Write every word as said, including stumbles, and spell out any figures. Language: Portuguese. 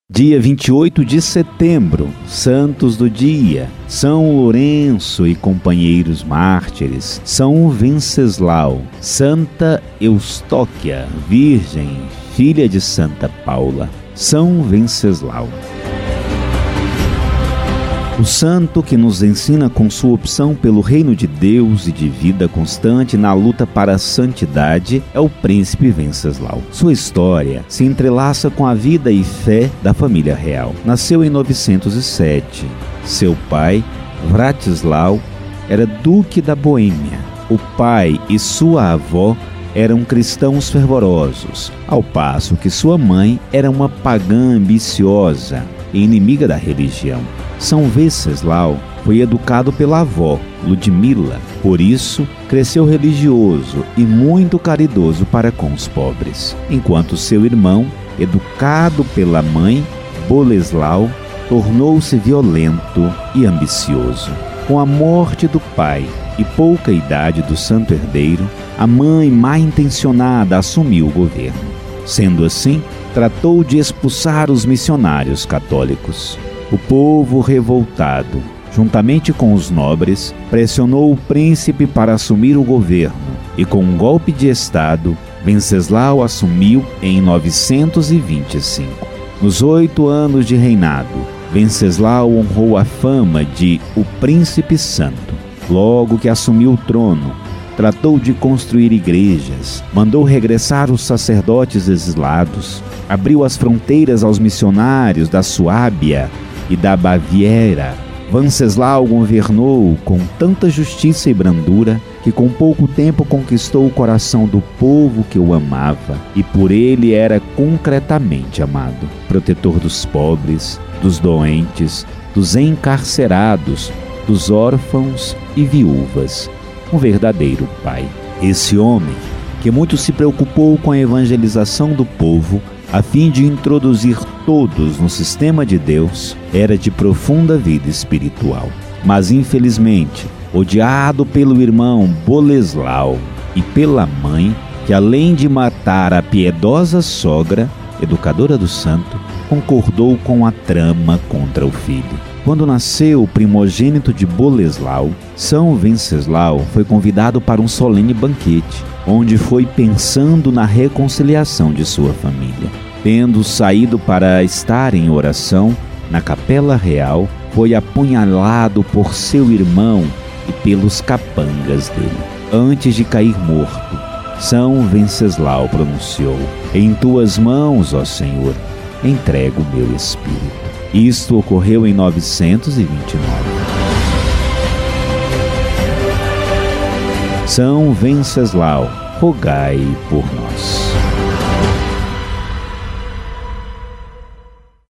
Dia vinte e oito de setembro, Santos do Dia, São Lourenço e companheiros mártires, São Venceslau, Santa Eustóquia, Virgem, filha de Santa Paula, São Venceslau. O santo que nos ensina com sua opção pelo reino de Deus e de vida constante na luta para a santidade é o príncipe Venceslau. Sua história se entrelaça com a vida e fé da família real. Nasceu em novecentos e sete. Seu pai, Vratislau, era duque da Boêmia. O pai e sua avó eram cristãos fervorosos, ao passo que sua mãe era uma pagã ambiciosa e inimiga da religião. São Venceslau foi educado pela avó, Ludmila, por isso cresceu religioso e muito caridoso para com os pobres, enquanto seu irmão, educado pela mãe, Boleslau, tornou-se violento e ambicioso. Com a morte do pai e pouca idade do santo herdeiro, a mãe má intencionada assumiu o governo. Sendo assim, tratou de expulsar os missionários católicos. O povo revoltado, juntamente com os nobres, pressionou o príncipe para assumir o governo e, com um golpe de estado, Venceslau assumiu em novecentos e vinte e cinco. Nos oito anos de reinado, Venceslau honrou a fama de o Príncipe Santo. Logo que assumiu o trono, tratou de construir igrejas, mandou regressar os sacerdotes exilados, abriu as fronteiras aos missionários da Suábia e da Baviera. Venceslau governou com tanta justiça e brandura que com pouco tempo conquistou o coração do povo que o amava e por ele era concretamente amado. Protetor dos pobres, dos doentes, dos encarcerados, dos órfãos e viúvas. Um verdadeiro pai. Esse homem, que muito se preocupou com a evangelização do povo, a fim de introduzir todos no sistema de Deus, era de profunda vida espiritual. Mas, infelizmente, odiado pelo irmão Boleslau e pela mãe, que além de matar a piedosa sogra, educadora do santo, concordou com a trama contra o filho. Quando nasceu o primogênito de Boleslau, São Venceslau foi convidado para um solene banquete, onde foi pensando na reconciliação de sua família. Tendo saído para estar em oração na capela real, foi apunhalado por seu irmão e pelos capangas dele. Antes de cair morto, São Venceslau pronunciou: "Em tuas mãos, ó Senhor, entrego o meu espírito." Isto ocorreu em novecentos e vinte e nove. São Venceslau, rogai por nós.